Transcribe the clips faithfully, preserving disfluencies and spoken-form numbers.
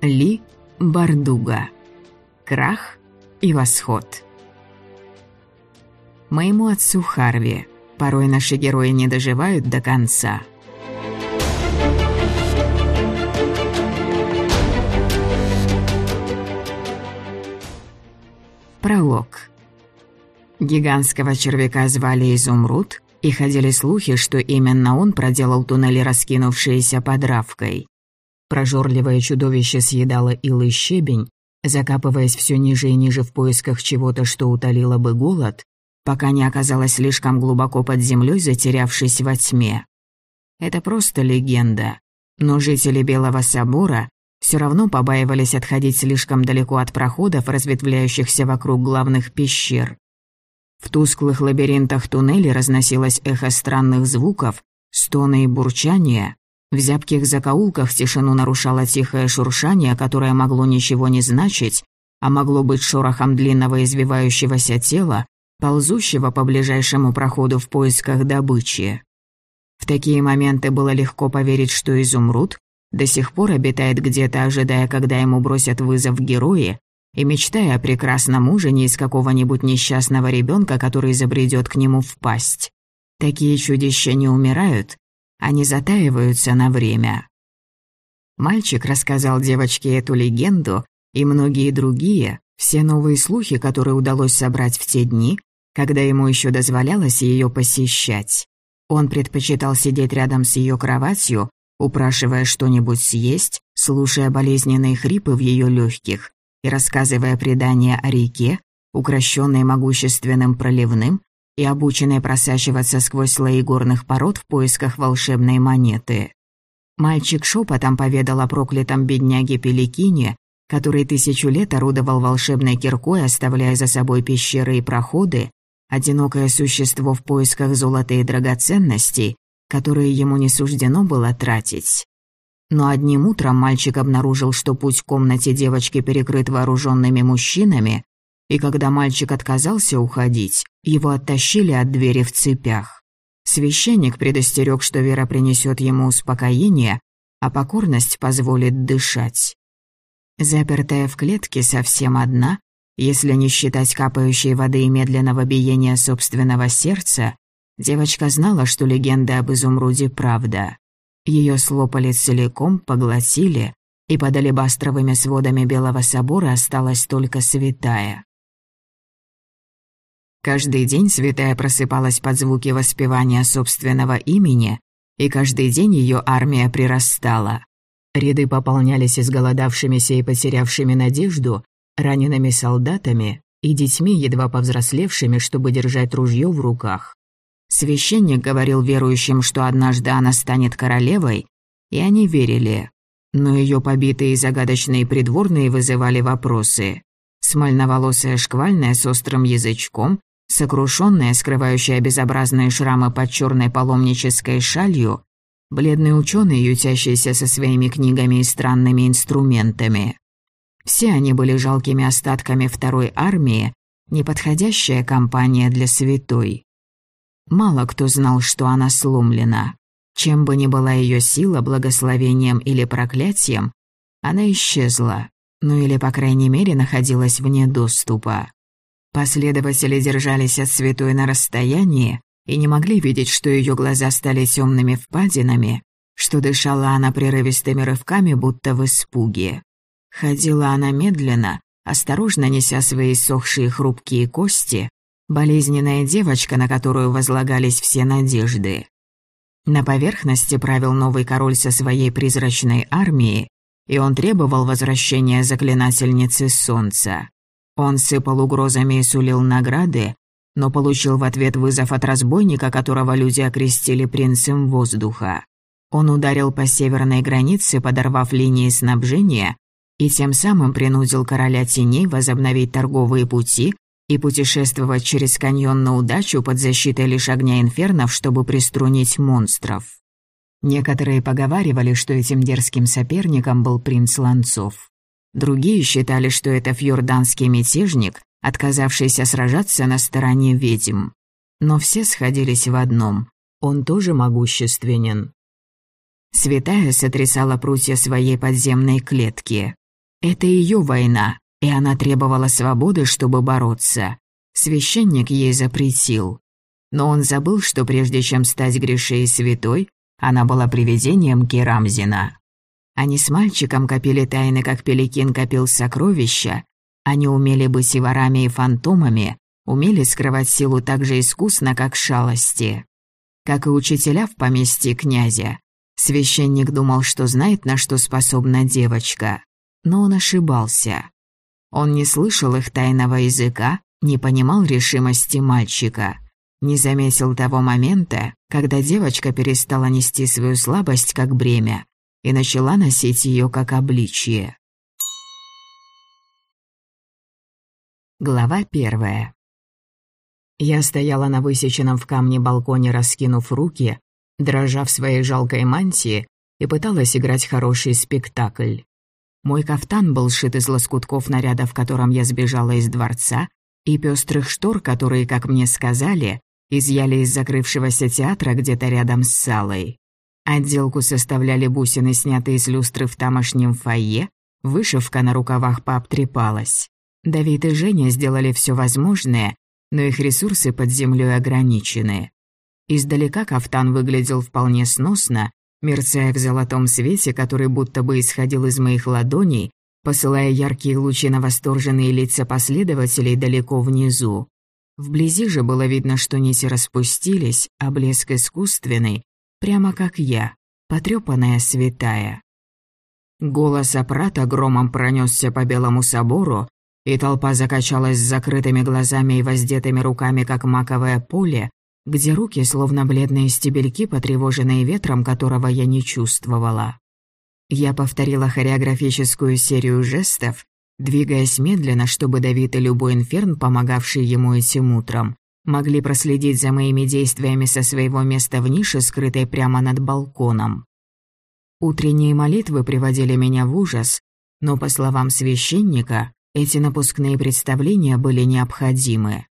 Ли Бардуга. Крах и восход. Моему отцу Харви. Порой наши герои не доживают до конца. Пролог. Гигантского червяка звали Изумруд, и ходили слухи, что именно он проделал туннели, раскинувшиеся под Равкой. Прожорливое чудовище съедало ил и щебень, закапываясь все ниже и ниже в поисках чего-то, что утолило бы голод, пока не оказалось слишком глубоко под землей, затерявшись во тьме. Это просто легенда, но жители Белого Собора все равно побаивались отходить слишком далеко от проходов, разветвляющихся вокруг главных пещер. В тусклых лабиринтах туннелей разносилось эхо странных звуков, стоны и бурчания. В зябких закоулках тишину нарушало тихое шуршание, которое могло ничего не значить, а могло быть шорохом длинного извивающегося тела, ползущего по ближайшему проходу в поисках добычи. В такие моменты было легко поверить, что Изумруд до сих пор обитает где-то, ожидая, когда ему бросят вызов герои, и мечтая о прекрасном ужине из какого-нибудь несчастного ребенка, который забредет к нему в пасть. Такие чудища не умирают, они затаиваются на время. Мальчик рассказал девочке эту легенду и многие другие, все новые слухи, которые удалось собрать в те дни, когда ему еще дозволялось ее посещать. Он предпочитал сидеть рядом с ее кроватью, упрашивая что-нибудь съесть, слушая болезненные хрипы в ее легких и рассказывая предания о реке, укращенной могущественным проливным и обученной просачиваться сквозь слои горных пород в поисках волшебной монеты. Мальчик шепотом поведал о проклятом бедняге Пеликине, который тысячу лет орудовал волшебной киркой, оставляя за собой пещеры и проходы, одинокое существо в поисках золота и драгоценностей, которые ему не суждено было тратить. Но одним утром мальчик обнаружил, что путь к комнате девочки перекрыт вооруженными мужчинами, и когда мальчик отказался уходить, его оттащили от двери в цепях. Священник предостерег, что вера принесет ему успокоение, а покорность позволит дышать. Запертая в клетке совсем одна, если не считать капающей воды и медленного биения собственного сердца, девочка знала, что легенда об Изумруде правда. Ее слопали целиком, поглотили, и под алебастровыми сводами Белого Собора осталась только святая. Каждый день святая просыпалась под звуки воспевания собственного имени, и каждый день ее армия прирастала. Ряды пополнялись изголодавшимися и потерявшими надежду, ранеными солдатами и детьми, едва повзрослевшими, чтобы держать ружье в руках. Священник говорил верующим, что однажды она станет королевой, и они верили. Но ее побитые и загадочные придворные вызывали вопросы. Смольноволосая шквальная с острым язычком, сокрушенная, скрывающая безобразные шрамы под черной паломнической шалью, бледный ученый, ютящийся со своими книгами и странными инструментами. Все они были жалкими остатками второй армии, неподходящая компания для святой. Мало кто знал, что она сломлена. Чем бы ни была ее сила, благословением или проклятием, она исчезла, ну или, по крайней мере, находилась вне доступа. Последователи держались от святой на расстоянии и не могли видеть, что ее глаза стали темными впадинами, что дышала она прерывистыми рывками, будто в испуге. Ходила она медленно, осторожно неся свои иссохшие хрупкие кости, болезненная девочка, на которую возлагались все надежды. На поверхности правил новый король со своей призрачной армией, и он требовал возвращения заклинательницы солнца. Он сыпал угрозами и сулил награды, но получил в ответ вызов от разбойника, которого люди окрестили принцем воздуха. Он ударил по северной границе, подорвав линии снабжения, и тем самым принудил короля теней возобновить торговые пути и путешествовать через каньон на удачу под защитой лишь огня инфернов, чтобы приструнить монстров. Некоторые поговаривали, что этим дерзким соперником был принц Ланцов. Другие считали, что это фьорданский мятежник, отказавшийся сражаться на стороне ведьм. Но все сходились в одном – он тоже могущественен. Святая сотрясала прутья своей подземной клетки. Это ее война, и она требовала свободы, чтобы бороться. Священник ей запретил. Но он забыл, что прежде чем стать грешей святой, она была привидением Керамзина. Они с мальчиком копили тайны, как Пеликин копил сокровища. Они умели быть и ворами, и фантомами, умели скрывать силу так же искусно, как шалости. Как и учителя в поместье князя, священник думал, что знает, на что способна девочка. Но он ошибался. Он не слышал их тайного языка, не понимал решимости мальчика, не заметил того момента, когда девочка перестала нести свою слабость как бремя и начала носить ее как обличье. Глава первая. Я стояла на высеченном в камне балконе, раскинув руки, дрожа в своей жалкой мантии, и пыталась играть хороший спектакль. Мой кафтан был сшит из лоскутков наряда, в котором я сбежала из дворца, и пестрых штор, которые, как мне сказали, изъяли из закрывшегося театра где-то рядом с залой. Отделку составляли бусины, снятые с люстры в тамошнем фойе, вышивка на рукавах пообтрепалась. Давид и Женя сделали все возможное, но их ресурсы под землей ограничены. Издалека кафтан выглядел вполне сносно, мерцая в золотом свете, который будто бы исходил из моих ладоней, посылая яркие лучи на восторженные лица последователей далеко внизу. Вблизи же было видно, что нити распустились, а блеск искусственный, прямо как я, потрёпанная святая. Голос апрата громом пронесся по Белому собору, и толпа закачалась с закрытыми глазами и воздетыми руками, как маковое поле, где руки, словно бледные стебельки, потревоженные ветром, которого я не чувствовала. Я повторила хореографическую серию жестов, двигаясь медленно, чтобы Давид и любой инферн, помогавший ему этим утром, могли проследить за моими действиями со своего места в нише, скрытой прямо над балконом. Утренние молитвы приводили меня в ужас, но, по словам священника, эти напускные представления были необходимы.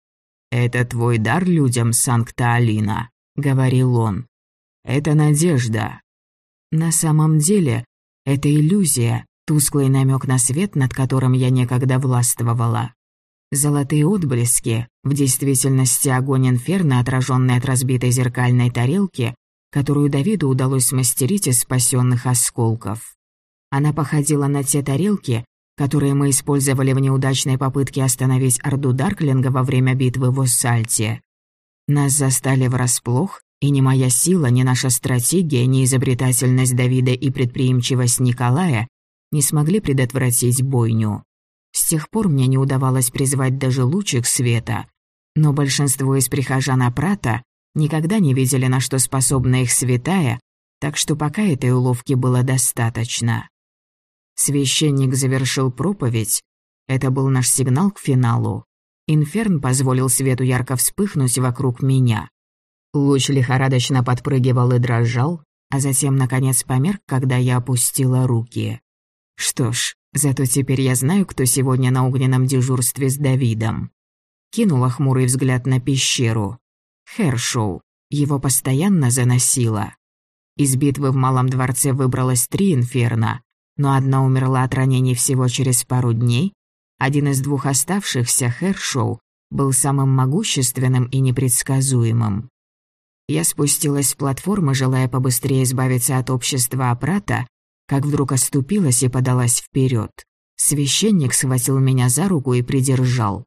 «Это твой дар людям, Санкта-Алина», — говорил он. «Это надежда». На самом деле, это иллюзия, тусклый намек на свет, над которым я некогда властвовала. Золотые отблески, в действительности огонь инферно, отраженный от разбитой зеркальной тарелки, которую Давиду удалось смастерить из спасенных осколков. Она походила на те тарелки, которые мы использовали в неудачной попытке остановить орду Дарклинга во время битвы в Оссальте. Нас застали врасплох, и ни моя сила, ни наша стратегия, ни изобретательность Давида и предприимчивость Николая не смогли предотвратить бойню. С тех пор мне не удавалось призвать даже лучик света, но большинство из прихожан апрата никогда не видели, на что способна их святая, так что пока этой уловки было достаточно. Священник завершил проповедь. Это был наш сигнал к финалу. Инферн позволил свету ярко вспыхнуть вокруг меня. Луч лихорадочно подпрыгивал и дрожал, а затем, наконец, померк, когда я опустила руки. Что ж, зато теперь я знаю, кто сегодня на огненном дежурстве с Давидом. Кинула хмурый взгляд на пещеру. Хершоу. Его постоянно заносило. Из битвы в Малом дворце выбралось три инферно, но одна умерла от ранений всего через пару дней. Один из двух оставшихся, Хершоу, был самым могущественным и непредсказуемым. Я спустилась с платформы, желая побыстрее избавиться от общества апрата, как вдруг оступилась и подалась вперед. Священник схватил меня за руку и придержал.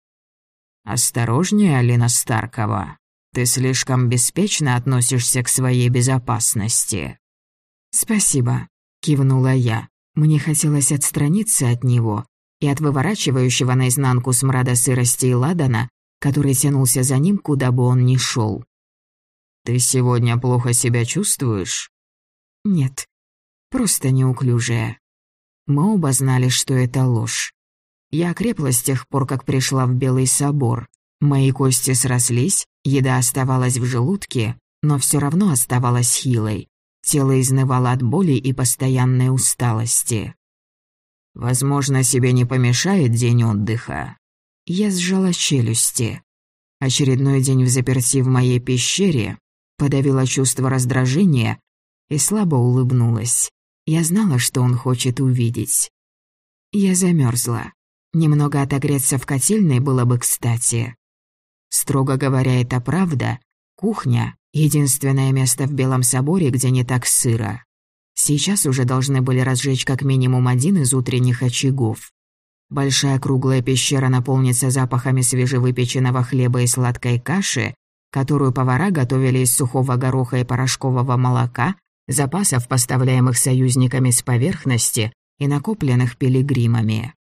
«Осторожнее, Алина Старкова. Ты слишком беспечно относишься к своей безопасности». «Спасибо», — кивнула я. Мне хотелось отстраниться от него и от выворачивающего наизнанку смрада сырости и ладана, который тянулся за ним, куда бы он ни шел. «Ты сегодня плохо себя чувствуешь?» «Нет, просто неуклюжая». Мы оба знали, что это ложь. Я окрепла с тех пор, как пришла в Белый собор. Мои кости срослись, еда оставалась в желудке, но все равно оставалась хилой. Тело изнывало от боли и постоянной усталости. «Возможно, себе не помешает день отдыха». Я сжала челюсти. Очередной день взаперти в моей пещере, подавила чувство раздражения и слабо улыбнулась. Я знала, что он хочет увидеть. Я замерзла. Немного отогреться в котельной было бы кстати. Строго говоря, это правда. Кухня — единственное место в Белом соборе, где не так сыро. Сейчас уже должны были разжечь как минимум один из утренних очагов. Большая круглая пещера наполнится запахами свежевыпеченного хлеба и сладкой каши, которую повара готовили из сухого гороха и порошкового молока, запасов, поставляемых союзниками с поверхности и накопленных пилигримами.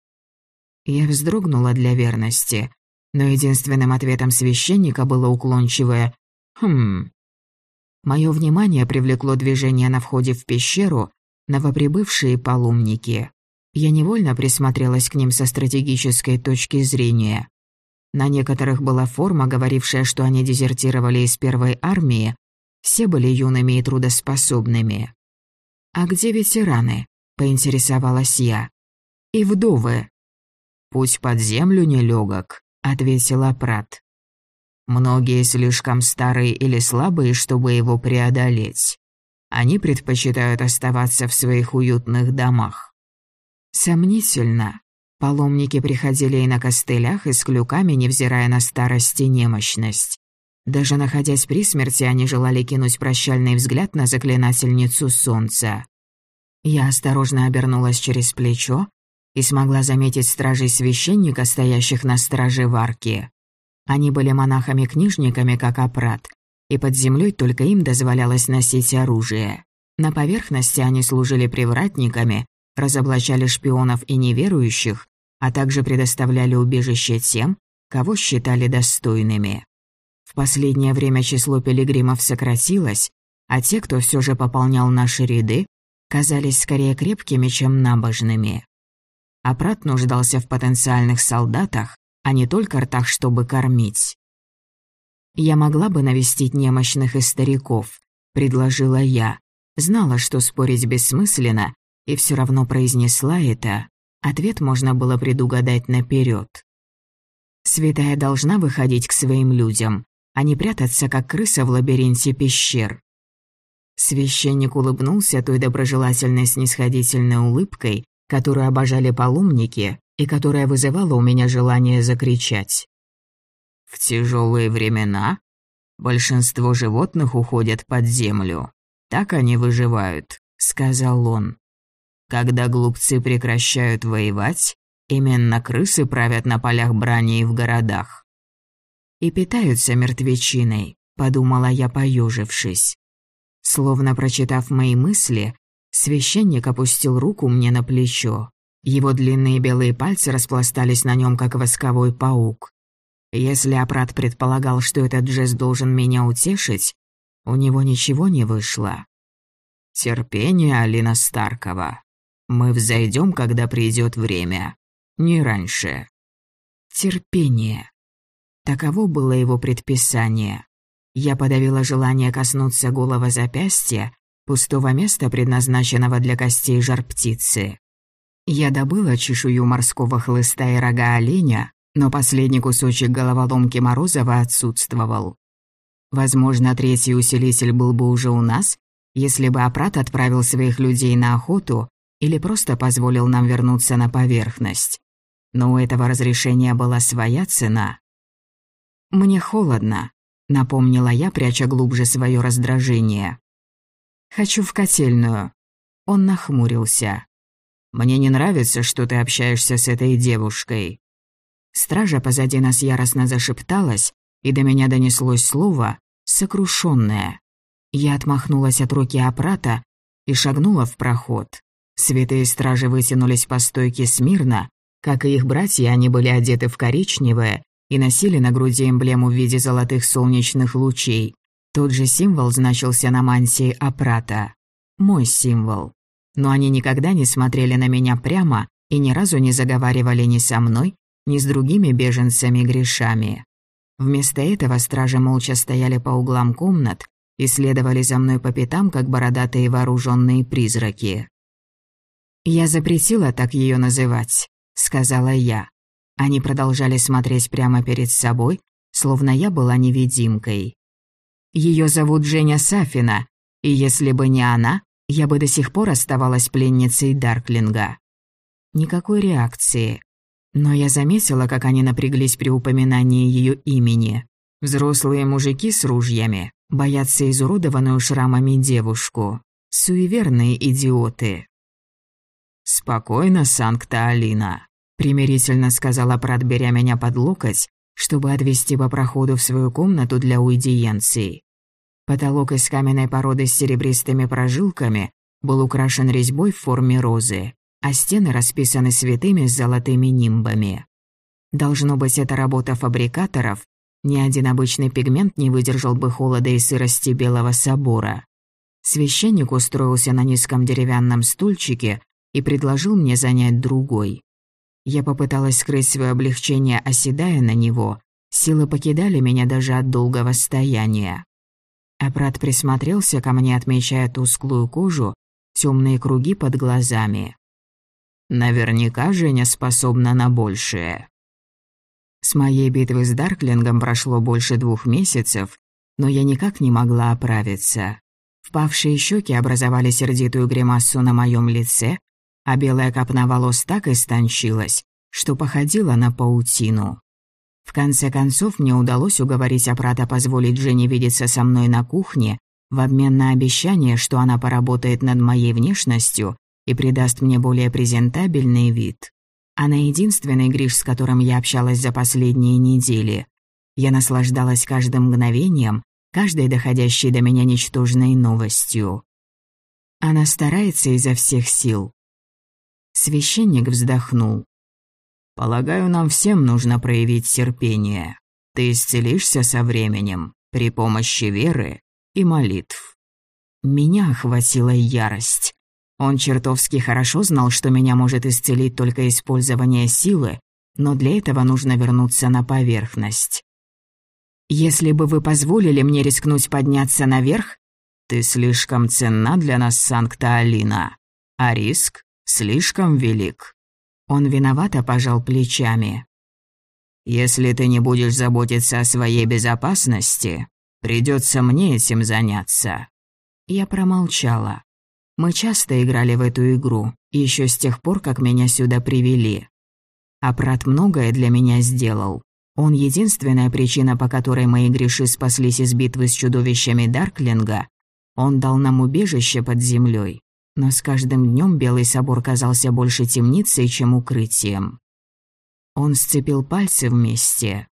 Я вздрогнула для верности, но единственным ответом священника было уклончивое «Хм». Мое внимание привлекло движение на входе в пещеру новоприбывшие паломники. Я невольно присмотрелась к ним со стратегической точки зрения. На некоторых была форма, говорившая, что они дезертировали из первой армии, все были юными и трудоспособными. «А где ветераны?» — поинтересовалась я. «И вдовы?» «Путь под землю нелегок», — ответил Апрат. «Многие слишком старые или слабые, чтобы его преодолеть. Они предпочитают оставаться в своих уютных домах». Сомнительно. Паломники приходили и на костылях, и с клюками, невзирая на старость и немощность. Даже находясь при смерти, они желали кинуть прощальный взгляд на заклинательницу солнца. Я осторожно обернулась через плечо и смогла заметить стражей священника, стоящих на страже в арке. Они были монахами-книжниками, как Апрат, и под землей только им дозволялось носить оружие. На поверхности они служили привратниками, разоблачали шпионов и неверующих, а также предоставляли убежище тем, кого считали достойными. В последнее время число пилигримов сократилось, а те, кто все же пополнял наши ряды, казались скорее крепкими, чем набожными. Апрат нуждался в потенциальных солдатах, а не только ртах, чтобы кормить. «Я могла бы навестить немощных и стариков», — предложила я. Знала, что спорить бессмысленно, и все равно произнесла это. Ответ можно было предугадать наперед. Святая должна выходить к своим людям, а не прятаться, как крыса в лабиринте пещер. Священник улыбнулся той доброжелательной снисходительной улыбкой, которую обожали паломники и которая вызывала у меня желание закричать. «В тяжелые времена большинство животных уходят под землю. Так они выживают», — сказал он. «Когда глупцы прекращают воевать, именно крысы правят на полях брани и в городах». «И питаются мертвечиной», — подумала я, поежившись. Словно прочитав мои мысли, священник опустил руку мне на плечо. Его длинные белые пальцы распластались на нем, как восковой паук. Если Апрат предполагал, что этот жест должен меня утешить, у него ничего не вышло. «Терпение, Алина Старкова. Мы взойдем, когда придет время. Не раньше». Терпение. Таково было его предписание. Я подавила желание коснуться голого запястья, пустого места, предназначенного для костей жар-птицы. Я добыла чешую морского хлыста и рога оленя, но последний кусочек головоломки Морозова отсутствовал. Возможно, третий усилитель был бы уже у нас, если бы Апрат отправил своих людей на охоту или просто позволил нам вернуться на поверхность. Но у этого разрешения была своя цена. «Мне холодно», — напомнила я, пряча глубже свое раздражение. «Хочу в котельную». Он нахмурился. «Мне не нравится, что ты общаешься с этой девушкой». Стража позади нас яростно зашепталась, и до меня донеслось слово «сокрушённое». Я отмахнулась от руки Апрата и шагнула в проход. Святые стражи вытянулись по стойке смирно, как и их братья, они были одеты в коричневое и носили на груди эмблему в виде золотых солнечных лучей. Тот же символ значился на мантии Апрата. Мой символ. Но они никогда не смотрели на меня прямо и ни разу не заговаривали ни со мной, ни с другими беженцами-грешами. Вместо этого стражи молча стояли по углам комнат и следовали за мной по пятам, как бородатые вооруженные призраки. «Я запретила так ее называть», — сказала я. Они продолжали смотреть прямо перед собой, словно я была невидимкой. «Ее зовут Женя Сафина, и если бы не она, я бы до сих пор оставалась пленницей Дарклинга». Никакой реакции. Но я заметила, как они напряглись при упоминании ее имени. Взрослые мужики с ружьями боятся изуродованную шрамами девушку. Суеверные идиоты. «Спокойно, Санкта-Алина», — примирительно сказала Прат, беря меня под локоть, чтобы отвести по проходу в свою комнату для аудиенций. Потолок из каменной породы с серебристыми прожилками был украшен резьбой в форме розы, а стены расписаны святыми с золотыми нимбами. Должно быть, это работа фабрикаторов, ни один обычный пигмент не выдержал бы холода и сырости Белого собора. Священник устроился на низком деревянном стульчике и предложил мне занять другой. Я попыталась скрыть свое облегчение, оседая на него. Силы покидали меня даже от долгого стояния. Апрат присмотрелся ко мне, отмечая тусклую кожу, темные круги под глазами. Наверняка Женя способна на большее. С моей битвы с Дарклингом прошло больше двух месяцев, но я никак не могла оправиться. Впавшие щеки образовали сердитую гримасу на моем лице, а белая копна волос так истончилась, что походила на паутину. В конце концов, мне удалось уговорить Апрата позволить Жене видеться со мной на кухне в обмен на обещание, что она поработает над моей внешностью и придаст мне более презентабельный вид. Она единственный Гриш, с которым я общалась за последние недели. Я наслаждалась каждым мгновением, каждой доходящей до меня ничтожной новостью. Она старается изо всех сил. Священник вздохнул. «Полагаю, нам всем нужно проявить терпение. Ты исцелишься со временем, при помощи веры и молитв». Меня охватила ярость. Он чертовски хорошо знал, что меня может исцелить только использование силы, но для этого нужно вернуться на поверхность. «Если бы вы позволили мне рискнуть подняться наверх...» «Ты слишком ценна для нас, Санкта-Алина, а риск слишком велик». Он виновато пожал плечами. «Если ты не будешь заботиться о своей безопасности, придется мне этим заняться». Я промолчала. Мы часто играли в эту игру, еще с тех пор, как меня сюда привели. Апрат многое для меня сделал. Он единственная причина, по которой мои греши спаслись из битвы с чудовищами Дарклинга. Он дал нам убежище под землей. Но с каждым днем Белый собор казался больше темницей, чем укрытием. Он сцепил пальцы вместе.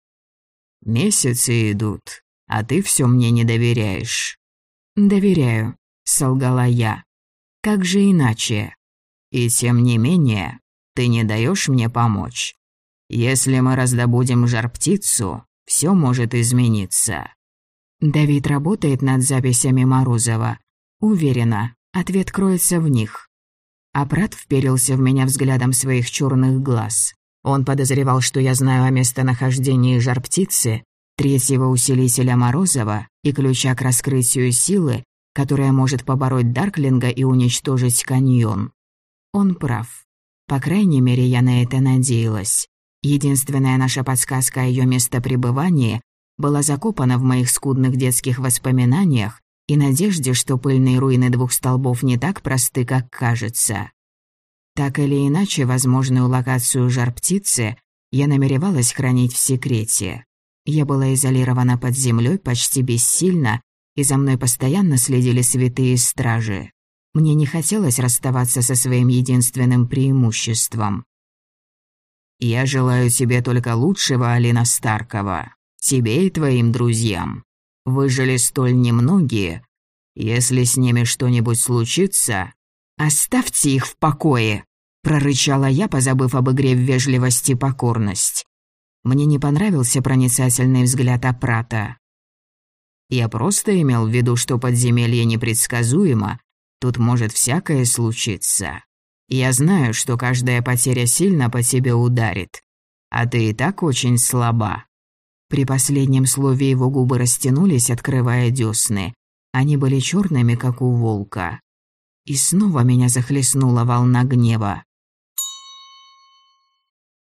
«Месяцы идут, а ты все мне не доверяешь». «Доверяю», — солгала я. «Как же иначе?» «И тем не менее, ты не даешь мне помочь. Если мы раздобудем жар-птицу, все может измениться». Давид работает над записями Морозова. Уверена. Ответ кроется в них. Апрат вперился в меня взглядом своих черных глаз. Он подозревал, что я знаю о местонахождении жар-птицы, третьего усилителя Морозова и ключа к раскрытию силы, которая может побороть Дарклинга и уничтожить каньон. Он прав. По крайней мере, я на это надеялась. Единственная наша подсказка о ее местопребывании была закопана в моих скудных детских воспоминаниях и надежде, что пыльные руины двух столбов не так просты, как кажется. Так или иначе, возможную локацию жар-птицы я намеревалась хранить в секрете. Я была изолирована под землей, почти бессильна, и за мной постоянно следили святые стражи. Мне не хотелось расставаться со своим единственным преимуществом. «Я желаю тебе только лучшего, Алина Старкова, тебе и твоим друзьям. Выжили столь немногие. Если с ними что-нибудь случится, оставьте их в покое», — прорычала я, позабыв об игре в вежливость и покорность. Мне не понравился проницательный взгляд Апрата. «Я просто имел в виду, что подземелье непредсказуемо, тут может всякое случиться. Я знаю, что каждая потеря сильно по тебе ударит, а ты и так очень слаба». При последнем слове его губы растянулись, открывая десны. Они были черными, как у волка. И снова меня захлестнула волна гнева.